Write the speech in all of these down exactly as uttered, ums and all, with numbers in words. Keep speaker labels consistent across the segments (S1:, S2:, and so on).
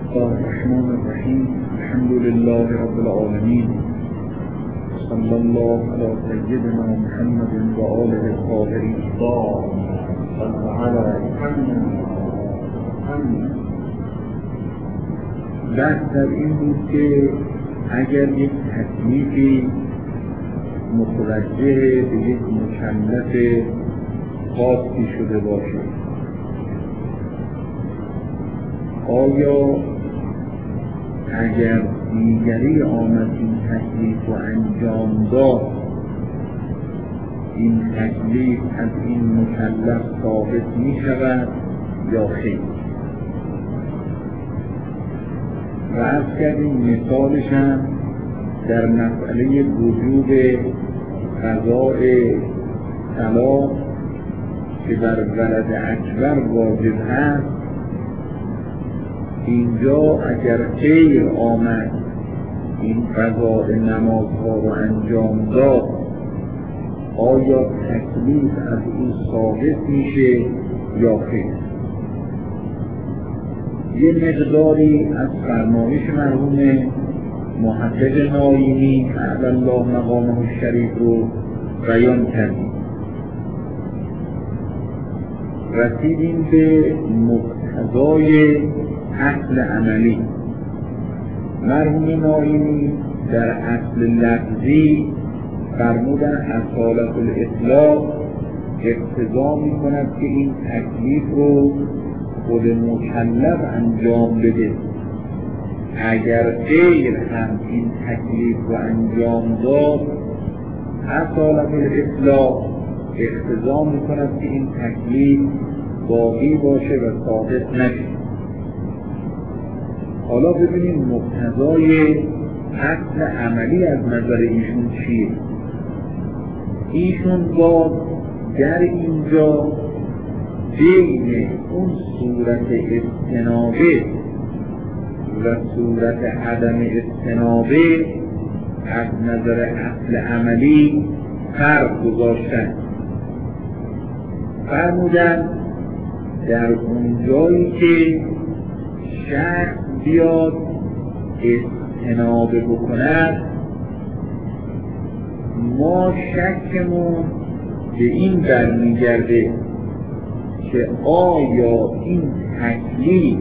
S1: الله الرحمن الرحیم. الحمد لله رب العالمین. صلی الله علی سیدنا محمد و آله الطاهرین. صلی علی محمد. بحث در این بود که اگر یک تکلیفی متوجه به یک مکلف خاصی شده باشه، آیا اگر دیگری آمد این تکلیف و انجام داد، این تکلیف از این مکلف ثابت می شود یا خیر؟ و از کردیم مثالش هم در مسئله وجوب قضاء طلاق که بر ولد اکبر واجب هست. اینجا اگر غیر آمد این قضاء نمازها رو انجام داد، آیا تکلیف از این ثابت میشه یا خیر؟ یه مقداری از فرمایش مرحوم محقق نایمی اعلی الله مقامه الشریف رو بیان کردیم. رسیدیم به مقتضای اصل عملی. مرحوم نایمی در اصل لفظی فرمودن اصالت الاطلاق اقتضا می کند که این تکلیف رو خود مکلف انجام بده. اگر غیر هم این تکلیف رو انجام داد، اصالت الاطلاق اقتضا می کند که این تکلیف باقی باشه و ثابت نشه. حالا ببینیم مقتضای اصل عملی از نظر ایشون چیه. ایشون باز در اینجا بین اون صورت استنابه و صورت عدم استنابه از نظر اصل عملی فرق گذاشتن. فرمودن در اون جایی که شخص بیاد استنابه بکند، ما شکمون به این برمیگرده که آیا این تکلیف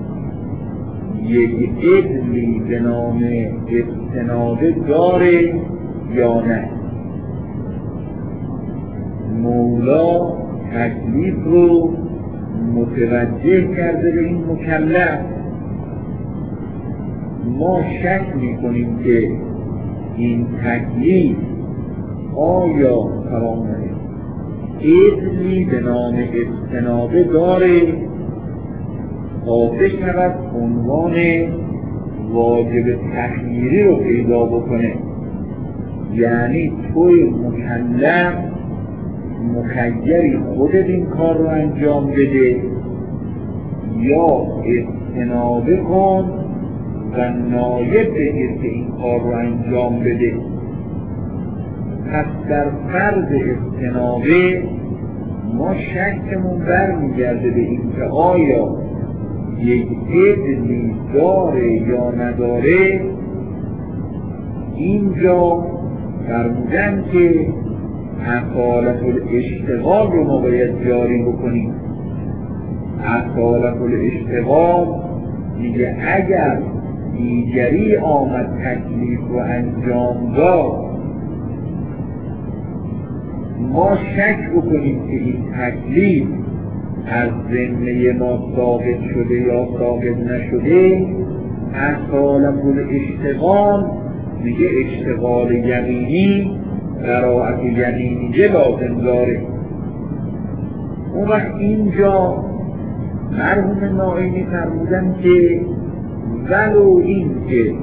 S1: یک عدلی به نام استنابه داره یا نه. مولا تکلیف رو متوجه کرده به این مکلف. ما شک میکنیم که این تکلیف آیا فرامونه عدلی به نام استنابه داره تا بشود عنوان واجب تخییری رو پیدا بکنه، یعنی توی مکلف مخیری خودت این کار رو انجام بده یا استنابه کن و نایب بگیر که این کار رو انجام بده. پس در فرض استنابه ما شکمون برمیگرده به این که آیا یک عدلی داره یا نداره. اینجا فرمودن که اصالت الاشتغال رو ما باید جاری بکنیم. اصالت الاشتغال میگه اگر دیگری آمد تکلیف رو انجام داد، ما شک بکنیم که این تکلیف از ذمه ما ثابت شده یا ثابت نشده. اصالت الاشتغال میگه اشتغال یقینی قرائت یقینی لازم داره. اون وقت اینجا مرحوم نایمی فرمودن که ولو این که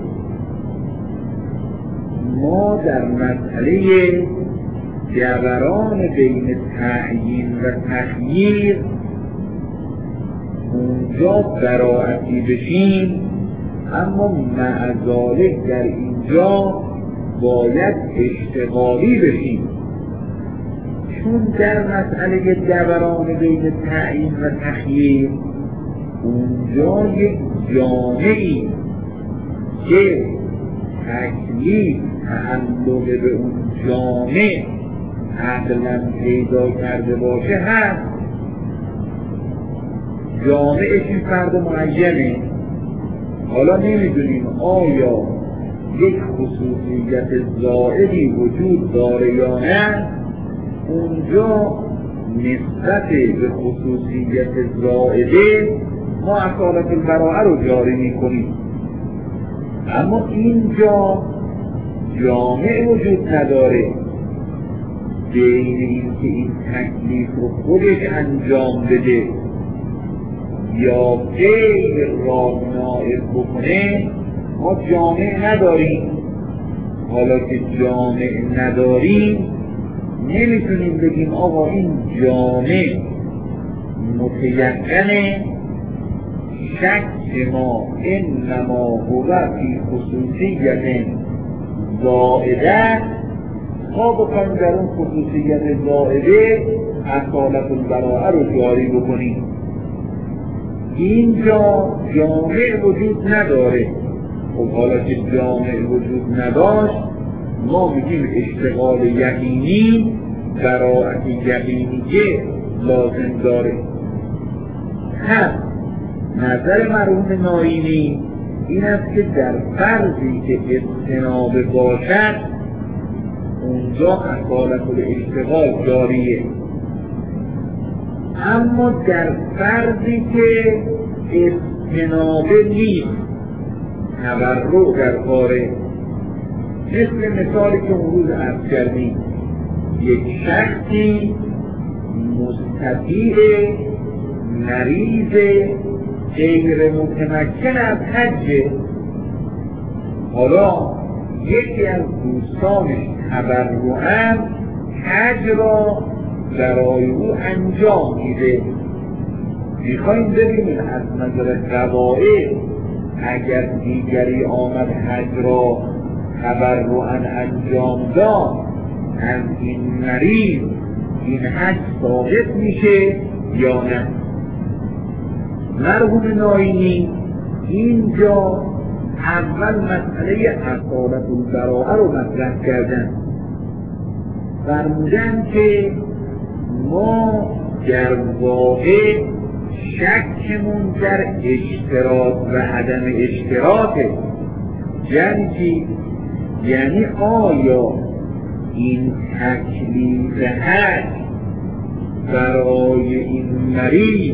S1: ما در مسئله جبران بین تعیین و تخییر اونجا براعتی بشیم، اما مع ذالک در اینجا باید اشتغالی بشیم، چون در مسئله جبران بین تعیین و تخییر اونجا یک جامعی که تکلیف تعلق به اون جامع عقلا پیدا کرده باشه هست. جامعش این فرد معینه. حالا نمیدونیم آیا یک خصوصیت زائدی وجود داره یا نه. اونجا نسبت به خصوصیت زائده ما اصالت البراءه رو جاری میکنیم، اما اینجا جامع وجود نداره بین این که این تکلیف رو خودش انجام بده یا غیر را نائب بکنه. ما جامع نداریم. حالا که جامع نداریم نمیتونیم بگیم آقا این جامع متیقنه. شک ما انما هو فی خصوصیت زائده. ما بکنیم در اون خصوصیت زائده اصالت البراءه رو جاری بکنیم. اینجا جامع وجود نداره. خب حالا که جامع وجود نداشت ما میگیم اشتغال یقینی براءت یقینیه لازم داره. هم نظر مرحوم ناینی این است که در فرضی که اجتناب باشد اونجا اصالت الاشتغال جاریه، اما در فرضی که اجتناب نیست تبرع در کاره، مثل مثالی که اون روز عرض کردیم یک شخصی مستطیع مریض غیر متمکن از حج، حالا یکی از دوستانش تبرعاً حج را برای او انجام میده. میخوایم ببینیم از نظر قواعد اگر دیگری آمد حج را تبرعاً انجام داد از این مریض این حج ثابت میشه یا نه. مرحوم ناینی اینجا اول مسئله اصالت البراءه رو مطرح کردن، فرمودن که ما در واقع شکمون در اشتراط و عدم اشتراطه. یعنی چی؟ یعنی آیا این تکلیف حج برای این مریض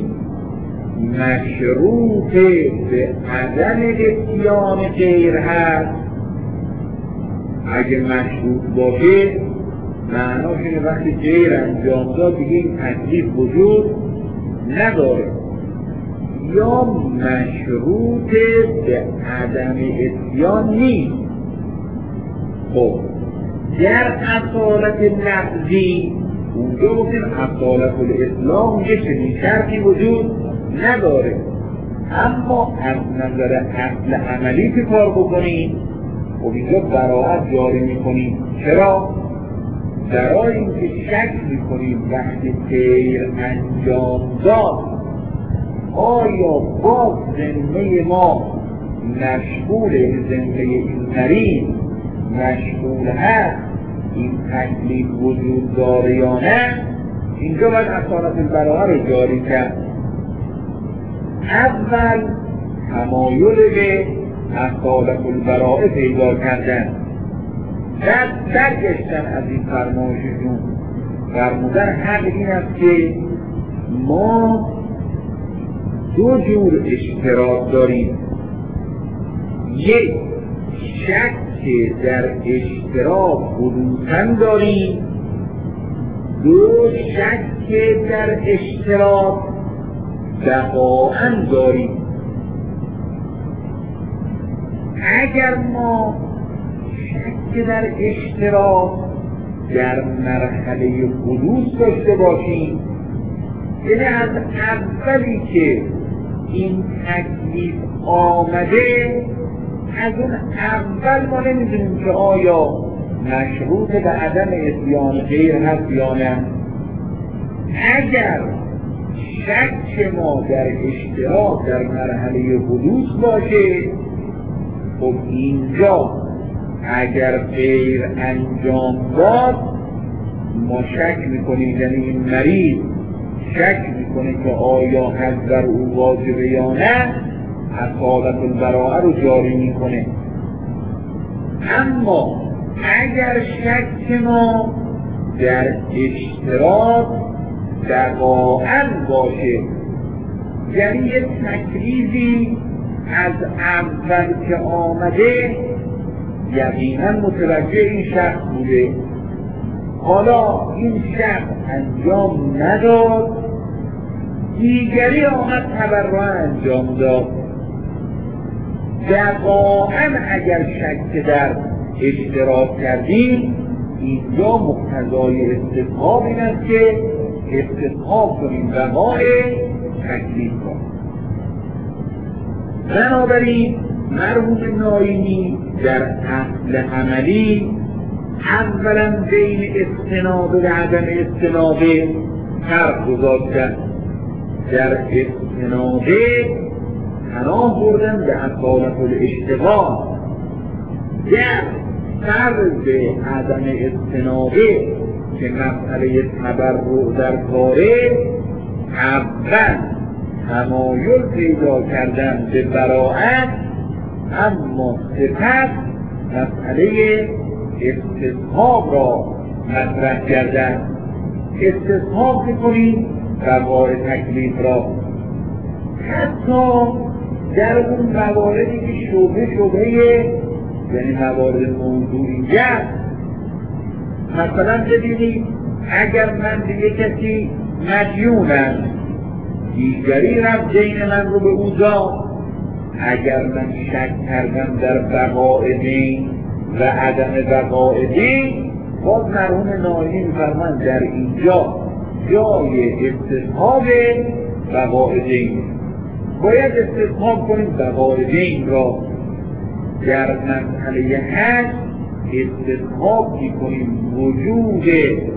S1: مشروط به عدم اتیان غیر هست؟ اگه مشروط باشه معناش اینه وقتی غیر انجام داد دیگه این تکلیف وجود نداره، یا مشروط به عدم اتیان نیست. خب در اصالت لفظی اونجا گفتیم اصالت الاسلام یه چنین شرطی وجود نداره، اما از نظر اصل عملی که کار بکنیم و اینجا براءت جاری میکنیم. چرا؟ برای اینکه شک میکنیم وقتی غیر انجام داد آیا باز ذمه ما مشغول ذمه این مریض مشغول هست این تکلیف وجود داره یا نه. اینجا باید اصالت البراءه رو جاری کرد. اول تمایل به اصالت البراءه پیدا کردن، بعد برگشتن از این فرمایششون. فرمودن حق این است که ما دو جور اشتراط داریم، یک شک در اشتراط حدوثاً داریم، دو شک در اشتراط بقاءً داریم. اگر ما شک در اشتراط در مرحله حدوث داشته باشیم، یعنی از اولی که این تکلیف آمده از اون اول ما نمیدونیم که آیا مشروط به عدم اتیان غیر هست یا نه. اگر شک ما در اشتراک در مرحله حدوث باشه، خب اینجا اگر غیر انجام داد ما شک میکنیم، یعنی این مریض شک میکنه که آیا حج بر او واجبه یا نه، اصالت البراءه رو جاری میکنه. اما اگر شک ما در اشتراک دقائق باشه، یعنی یک تکلیفی از اول که آمده یقینا متوجه این شخص بوده، حالا این شخص انجام نداد، دیگری آمد تبرع انجام داد، دقائق اگر شک در اشتراک کردیم اینجا مقتضای استصحاب این است که استصحاب کنیم وقایع تکلیف کنیم. بنابراین مرحوم ناینی در اصل عملی اولا بین استنابه و عدم استنابه فرق گذاشتن. در استنابه پناه بردن به اصالت الاشتغال، در فرض عدم استنابه که مسئله تبرع در کاره اول تمایل پیدا کردن به براءت، اما سپس مسئله استصحاب را مطرح کردن. استصحاب میکنیم وقایع تکلیف را، حتی در اون مواردی که شبه شبه یعنی موارد موضوعیت. مثلا ببینید اگر من به یک کسی مدیونم، دیگری رفت دین من رو به او داد، اگر من شک کردم در بقاء دین و عدم بقاء دین، باز مرحوم ناینی می‌فرمایند در اینجا جای استصحاب بقاء دین، باید استصحاب کنیم بقاء دین را. در مسئله حج استصحاب کنیم وجود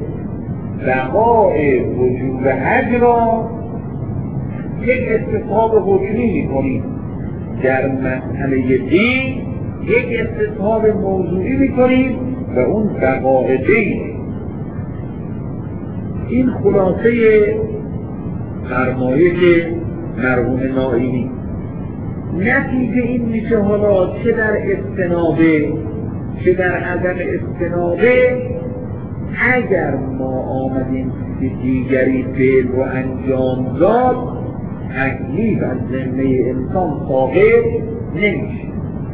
S1: بقاء وجود حج را، یک استصحاب حکمی میکنیم. در مسئله دین یک استصحاب موضوعی میکنیم و اون بقاء دین. این خلاصه فرمایش مرحوم ناینی. نتیجه این میشه حالا چه در استنابه چه در عدم استنابه، اگر ما آمدیم که دیگری فعل رو انجام داد، تکلیف از ذمه انسان ساقط نمیشه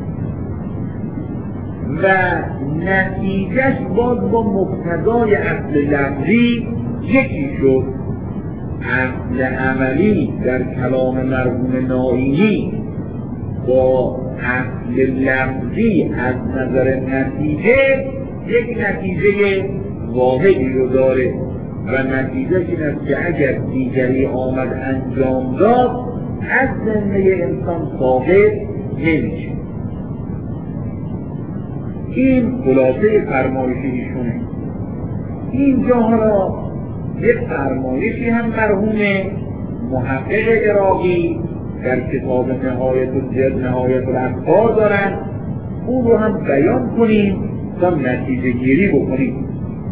S1: و نتیجهش باز با مقتضای اصل لفظی یکی شد. اصل عملی در کلام مرحوم ناینی با اصل لفظی از نظر نتیجه یک نتیجه واحدی رو داره و نتیجه این است که اگر دیگری آمد انجام داد از ذمه انسان ساقط نمیشه. این خلاصه فرمایش ایشونه. اینجا حالا یک فرمایشی هم مرحوم محقق عراقی در کتاب نهایت الجد نهایت الافکار دارن، اون رو هم بیان کنیم تا نتیجه گیری بکنیم.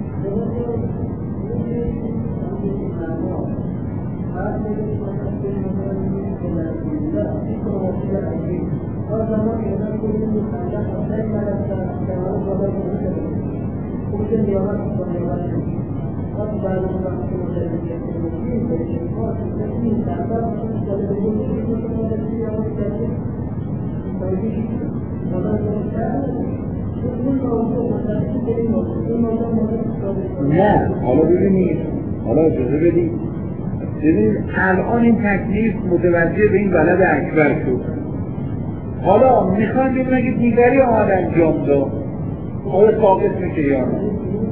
S1: نه حالا ببینید، حالا اجازه بدید ببینید الان این تکلیف متوجه به این بلد اکبر شد. حالا میخوان ببینید اگه دیگری آمد انجام داد آیا ثابت میشه یا نه؟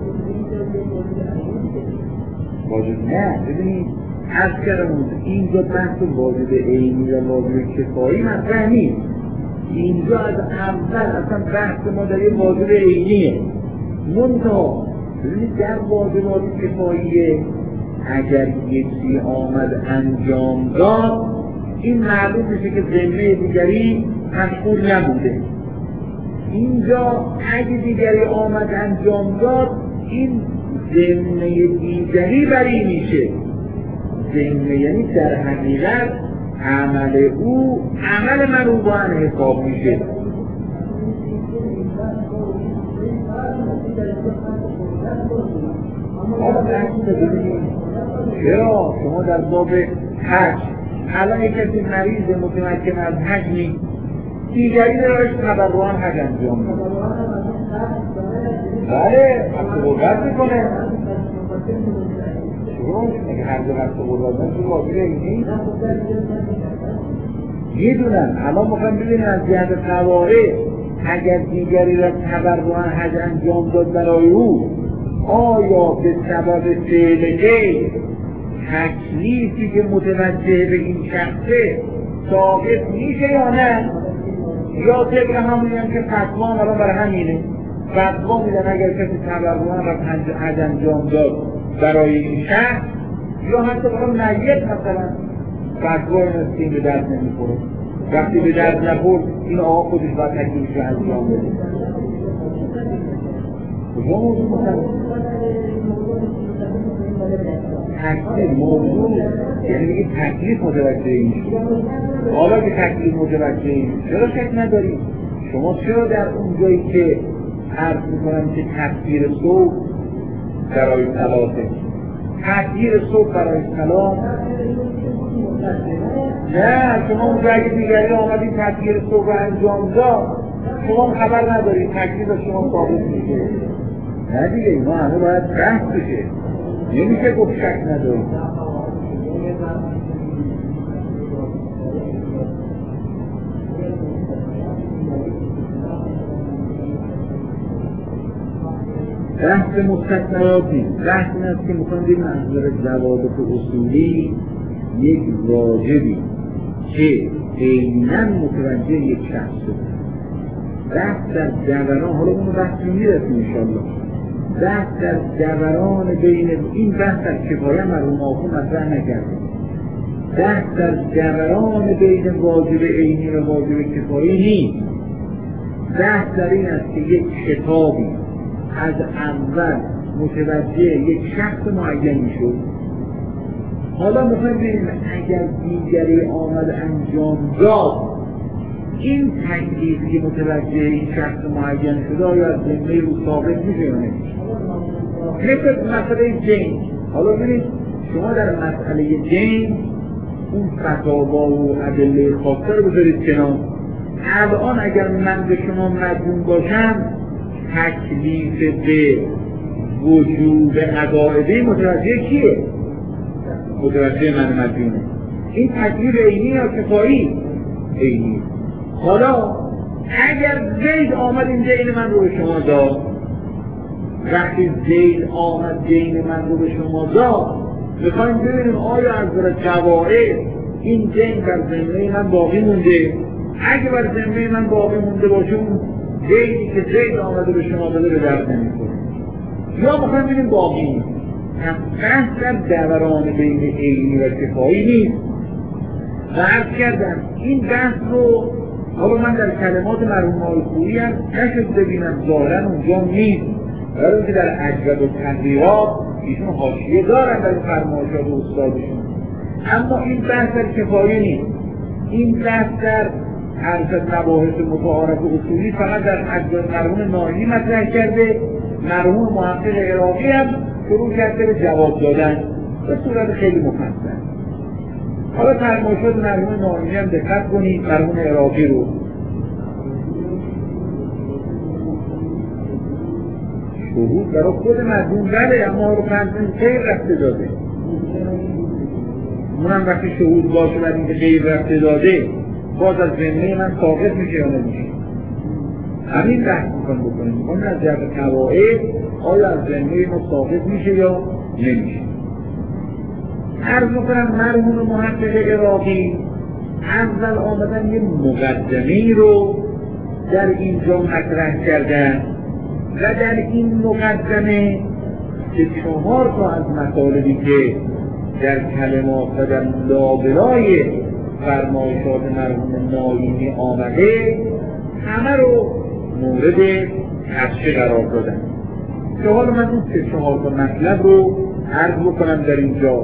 S1: واجب نه. ببینید از کردم اینجا بحث واجب عینی و واجب کفایی مطرح نیست. اینجا از اول اصلا بحث ما در یه واجب عینیه. منتها ببینید در واجبات کفاییه اگر یکی آمد انجام داد، این معلوم میشه که ذمه دیگری مشغول نبوده. اینجا اگه دیگری آمد انجام داد، این ذمه دیگری بری میشه. ذمه یعنی در حقیقت عمل او عمل من او با هم حساب میشه. چرا شما در باب حج الان یک کسی مریض متمکن از حج نیست، دیگری دارش تبرعاً حج انجام میده. بله وقت غربت میکنه. چرا؟ اگه هر جا وقت غربت میکنه واجبه اینی؟ میدونم. الان میخوام ببینیم از جهت قواعد اگر دیگری را تبرعاً حج انجام داد برای او، آیا به سبب فعل غیر تکلیفی که متوجه به این شخصه ثابت میشه یا نه؟ یا طبق همونی هم که فتوا هم الان برای همینه، فتوا میدن اگر کسی تبرعاً را حج انجام داد برای این شخص، یا حتی برای میت مثلا فتوا این به درد نمیخوره. وقتی به درد نخورد این آقا خودش باید تکلیفش رو انجام بده. کجا موضوع مثلا؟ تکلیف موضوع یعنی میگه تکلیف متوجه این شد. حالا که تکلیف متوجه این چرا شک نداریم؟ شما چرا در اون جایی که عرض میکنم که تفسیر صبح برای صلاته، تفسیر صبح برای صلات نه، شما اون جایی دیگری آمدید تفسیر صبح رو انجام داد، شما خبر ندارید، تکلیف از شما ثابت میشه. نه دیگه اینا همه باید بحث بشه، نمیشه گفت شک ندارید. بحث مستثنیاتی، بحث این است که میخوام بگیم از نظر ضوابط اصولی یک واجبی که عیناً متوجه یک شخص شده. بحث در دوران، حالا اونو بحث میرسیم انشاءالله، بحث در دوران بین این بحث در کفایه مرحوم آقا مطرح نکرده. بحث در دوران بین واجب عینی و واجب کفایی نیست. بحث در این است که یک کتابی از اول متوجه یک شخص معین میشد، حالا میخوایم ببینیم اگر دیگری آمد انجام داد، این تکلیفی که متوجه این شخص معین شده آیا از ذمه او ثابت میشه یا نمیشه؟ مثل مسئله جنگ. حالا ببینید شما در مسئله جنگ اون فتاوا و ادله خاصه رو بذارید کنار. الان اگر من به شما مدیون باشم، تکلیف به وجوب قاعده متوجه کیه؟ متوجه من مدیونه. این تکلیف عینی یا کفایی؟ عینی. حالا اگر زید آمد این دین من رو به شما داد، وقتی زید آمد دین من رو به شما داد، میخوایم ببینیم آیا از نظر قواعد این دین بر ذمه من باقی مونده؟ اگه بر ذمه من باقی مونده باشه، اون دیدی که زید آمده به شما داده به درد نمیخوره. یا میخوایم ببینیم باقی نیست. بحث در دوران بین عینی و کفایی نیست. و عرض کردم این بحث رو حالا من در کلمات مرحوم آقای خویی هم نشد ببینم، ظاهرا اونجا نیست، برای اینکه در اجود و تنقیات ایشون حاشیه دارن در فرمایشات استادشون، اما این بحث در کفایی نیست. این بحث در عرض مباحث متعارف اصولی فقط در اجود مرحوم ناینی مطرح کرده. مرحوم محقق عراقی هم شروع کرده به جواب دادن به صورت خیلی مفصل. حالا فرمایشات مرحوم ناینی هم دقت کنید، مرحوم عراقی رو. شهود برای خود مردم بله، اما رو پنجین غیر رفته داده. اونم وقتی شهود باشه و اینکه غیر رفته داده، باز از ذمه من ساقط میشه یا نمیشه؟ همین بحث میکنم بکنیم میکنم از جهت قواعد آیا از ذمه ما ساقط میشه یا نمیشه. عرض میکنم مرحوم محقق عراقی اول آمدن یه مقدمه‌ای رو در اینجا مطرح کردن و در این مقدمه که چهار تا از مطالبی که در کلمات و در لابلای فرمایشات مرحوم ناینی آمده همه رو مورد تشریح قرار دادن. که حالا من این سه چهار تا مطلب رو عرض بکنم در اینجا.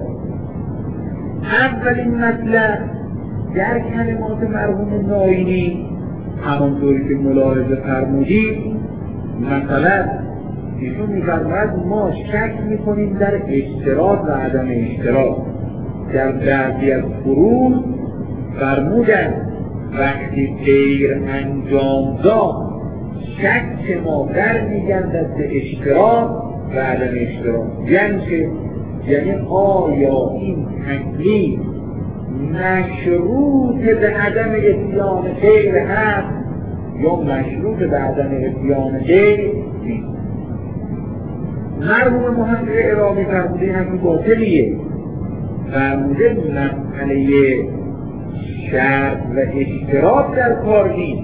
S1: اولین مطلب در کلمات مرحوم ناینی همانطوری که ملاحظه فرمودید، مثلا ایشون می‌فرماید ما شک می‌کنیم در اشتراط و عدم اشتراط. در بعضی از فروض فرمودن وقتی غیر انجام داد شک ما برمیگردد به اشتراط و عدم اشتراط. یعنی چه؟ یعنی آیا این تکلیف مشروط به عدم اتیان غیر هست یا مشروط به عدم اتیان غیر نیست؟ مرحوم محقق عراقی فرموده همین باطلیه. فرموده مسئله شرط و اشتراط در کار نیست،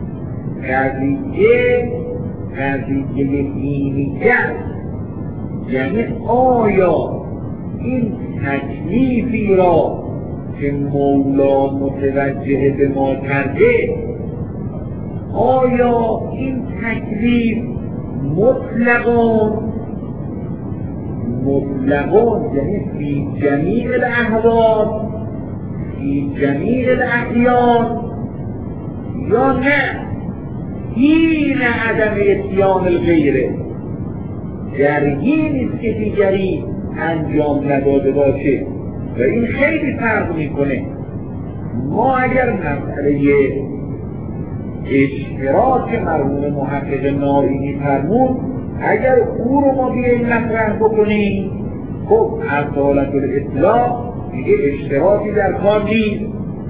S1: قضیه قضیه دینیت. یعنی آیا این تکلیفی را که مولا متوجه به ما کرده، آیا این تکلیف مطلقاً مطلقاً یعنی فی جمیع الاحوال فی جمیع الاحیان، یا نه حین عدم اتیان الغیره، در حینی است که دیگری انجام نداده باشه. و این خیلی فرق میکنه. ما اگر مسئله اشتراط مرحوم محقق ناینی فرمود، اگر او رو ما بیاییم مطرح بکنیم، خب اصالت الاطلاق دیگه اشتراطی در کار نیست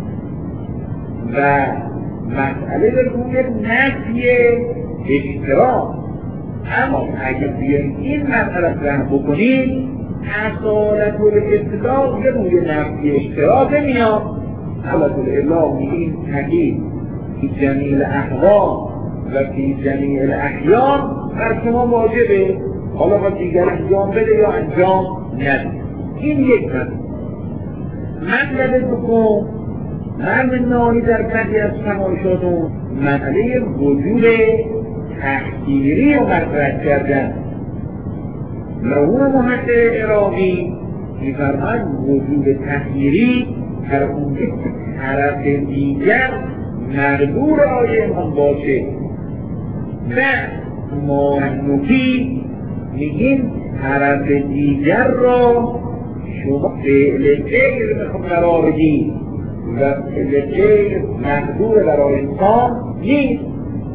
S1: و مسئله به روی نفی اشتراط. اما اگر بیاییم این مسئله مطرح بکنیم، اصالت الاطلاق یه روی نفی اشتراط میاد. اصالت الاطلاق میگیم تکلیف فی جمیع الاحوال و فی جمیع الاحیان بر شما واجبه، حالا با دیگر انجام بده یا انجام نده. این یک مطلب. مطلب دوم مرحوم ناینی در بعضی از فرمایشاتون مسئله وجود تحقیری رو مطرح کردن. مرحوم محقق عراقی می‌فرماید وجود تحقیری در اون طرف دیگر مقدور آیه امکان باشه. نه ما نفی میگیم طرف دیگر را شما فعل غیر بخون قرار بدید و فعل غیر مقدور برای انسان نیست.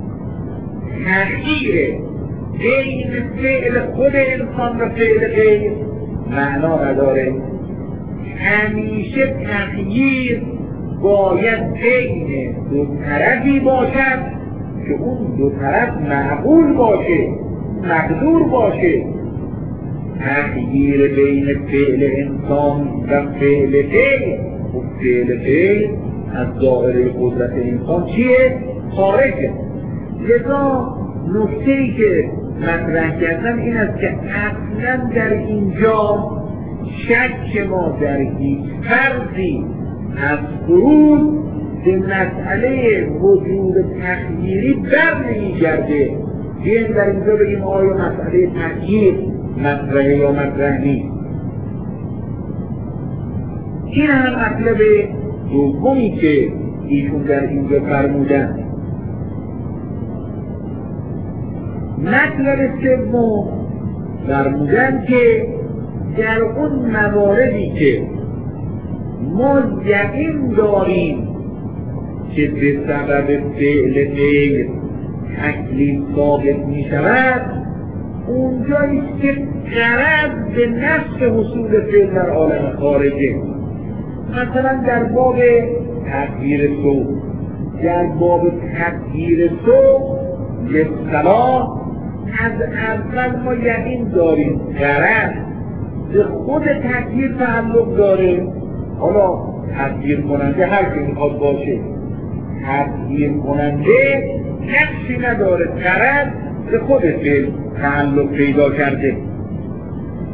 S1: تغییر بین فعل خود انسان و فعل غیر معنا نداره. همیشه تغییر باید بین دو طرفی باشد که اون دو طرف معقول باشه، مقدور باشه. تغییر بین فعل انسان و فعل غیر، و فعل غیر از دائره قدرت انسان چیه؟ خارجه. لذا نکته‌ای که مطرح کردم این است که اصلا در اینجا شک ما در هیچ فرضی از فروض به مسئله وجود تغییری بر نمیگرده. بیایم در اینجا بگیم آیا مسئله تغییر مطرحه یا مطرح نیست. این هم مطلب دومی که ایشون در اینجا فرمودن. مطلب سوم فرمودن که در اون مواردی که ما یقین داریم که به سبب فعل غیر تکلیف ثابت می شود، اونجاییست که غرض به نفس حصول فعل در عالم خارجه. مثلا در باب تغییر صوت، در باب تغییر صوت به صلاح از اول ما یقین داریم غرض به خود تغییر تعلق داره. حالا تغییر کننده هر که میخواد باشه، تغییر کننده نقشی نداره، غرض به خود فعل تعلق پیدا کرده.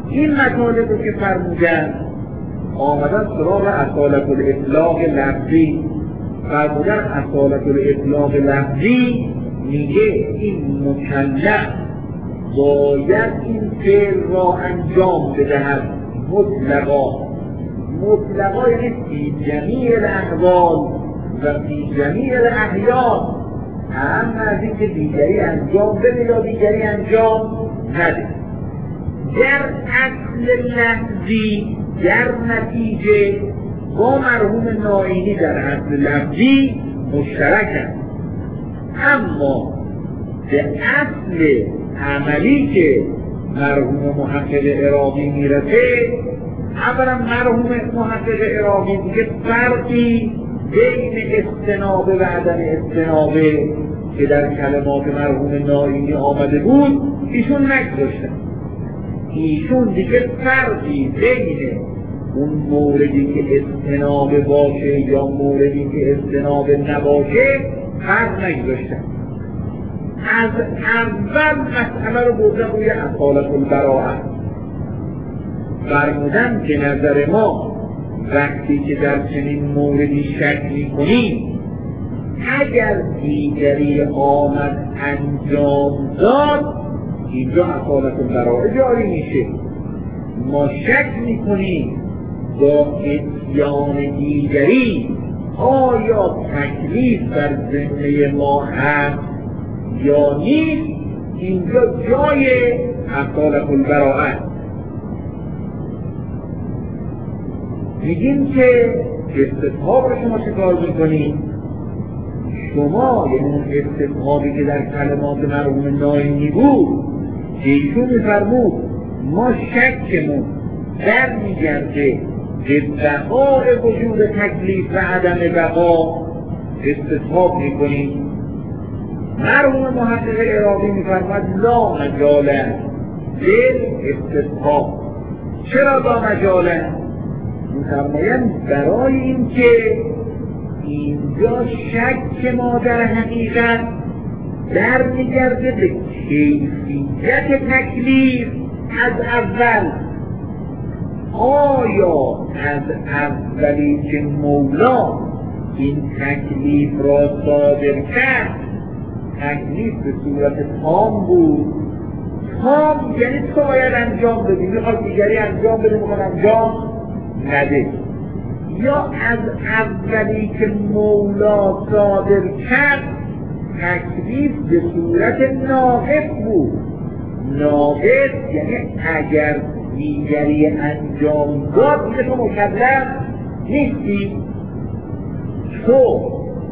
S1: این مطالب رو که فرمودن آمدن سراغ اصالت الاطلاق لفظی. فرمودن اصالت الاطلاق لفظی میگه این مکلف باید این فعل را انجام بدهد مطلقا. مطلقا یعنی فی جمیع الاحوال و فی جمیع الاحیان، هم از این که دیگری انجام بده یا دیگری انجام نده. در اصل لفظی در نتیجه با مرحوم نائینی در اصل لفظی مشترک است، اما به اصل عملی که مرحوم محقق عراقی میرسه، اولا مرحوم محقق عراقی دیگه فرقی بین استنابه و عدم استنابه که در کلمات مرحوم نائینی آمده بود ایشون نگذاشتن. ایشون دیگه فرقی بین اون موردی که استنابه باشه یا موردی که استنابه نباشه فرق نگذاشتن. از اول مسئله رو بردن روی اصالت البراءه. فرمودن که نظر ما وقتی که در چنین موردی شک می‌کنیم اگر دیگری آمد انجام داد اینجا اصالت البراءه جاری میشه. ما شک می‌کنیم با اتیان دیگری آیا تکلیف در ذمه ما هست یا نیست، اینجا جای اصالت البراءه. میگیم که استفهام رو شما چه کار میکنید؟ شما یعنی اون استفهامی که در کلمات مرحوم نائینی بود که ایشون میفرمود ما شکمون در میگرده به بقاء وجود تکلیف و عدم بقا استفهام میکنید. مرحوم محقق عراقی میفرماد لا مجاله للاستفهام. چرا لا مجاله؟ میفرمایند برای اینکه اینجا شک ما در حقیقت در میگرده به کیفیت تکلیف از اول. آیا از اولی که مولا این تکلیف را صادر کرد تکلیف به صورت تام بود؟ تام یعنی تو باید انجام بدی، میخواد دیگری انجام بده، میخواد انجام نده. یا از اولی که مولا صادر کرد تکلیف به صورت ناقص بود. ناقص یعنی اگر دیگری انجام داد میگه تو مکلف نیستی، تو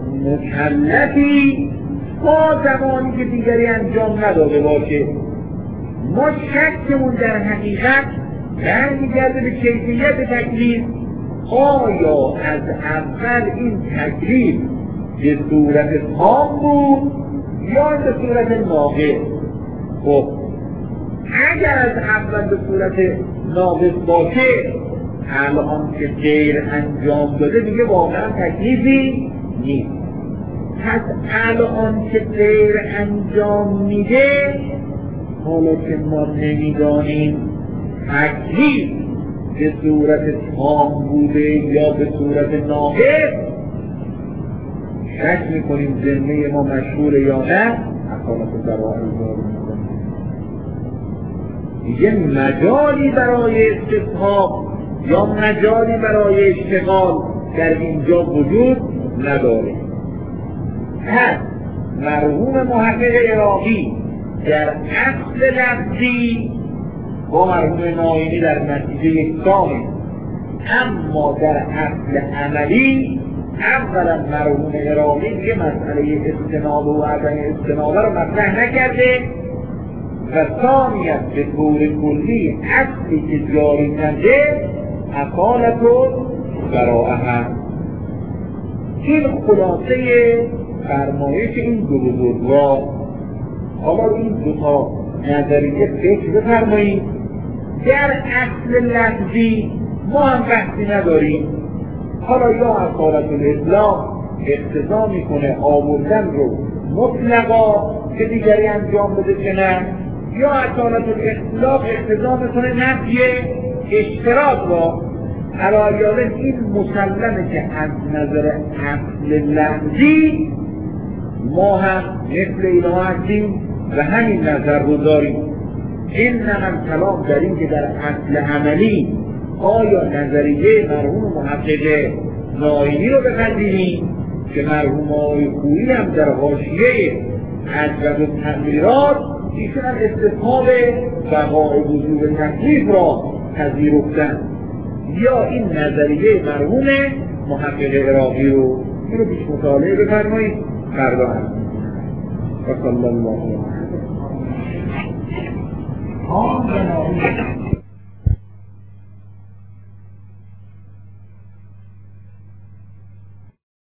S1: مکلفی تا زمانی که دیگری انجام نداده باشه. ما شکمون در حقیقت برمیگرده به کیفیت تکلیف. آیا از اول این تکلیف به صورت تام بود یا به صورت ناقص؟ خب اگر از اول به صورت ناقص باشه الان که غیر انجام داده دیگه واقعا تکلیفی نیست. پس الان که غیر انجام میده حالا که ما نمیدانیم تکلیف به صورت تام بوده یا به صورت ناقص، شک میکنیم ذمه ما مشهور یا نه، اصالت البراءه رو میکنیم. دیگه مجالی برای استفهام یا مجالی برای اشتغال در اینجا وجود نداره. پس مرحوم محقق عراقی در اصل لفظی با مرحوم نائینی در نتیجه یکسانه، اما در اصل عملی اولا مرحوم عراقی دیگه مسئله استنابه و عدم استنابه رو مطرح نکرده و ثانیاً به طور کلی اصلی که جاری کنده اصالت البراءه هست. این خلاصه فرمایش این دو بزرگوار. حالا این دو تا نظریه فکر بفرمایید. در اصل لفظی ما هم بحثی نداریم. حالا یا اصالت الاسلام اقتضا میکنه آوردن رو مطلقا که دیگری انجام بده چه نه، یا اصالت الاختلاف اقتضا میکنه نفی اشتراک را. علایالم این مسلمه که از نظر اصل لفظی ما هم مثل اینا هستیم و همین نظر رو داریم. این هم کلام در این که در اصل عملی آیا نظریه مرحوم محقق ناینی رو بپذیریم که مرحوم آقای خویی هم در حاشیه اجوز التغییرات ایشون هم استفهام بقاء وجوب تکلیف را پذیرفتن، یا این نظریه مرحوم محقق عراقی رو این رو پیش مطالعه بفرمایید فردا هم. و صلی الله علیه و سلم.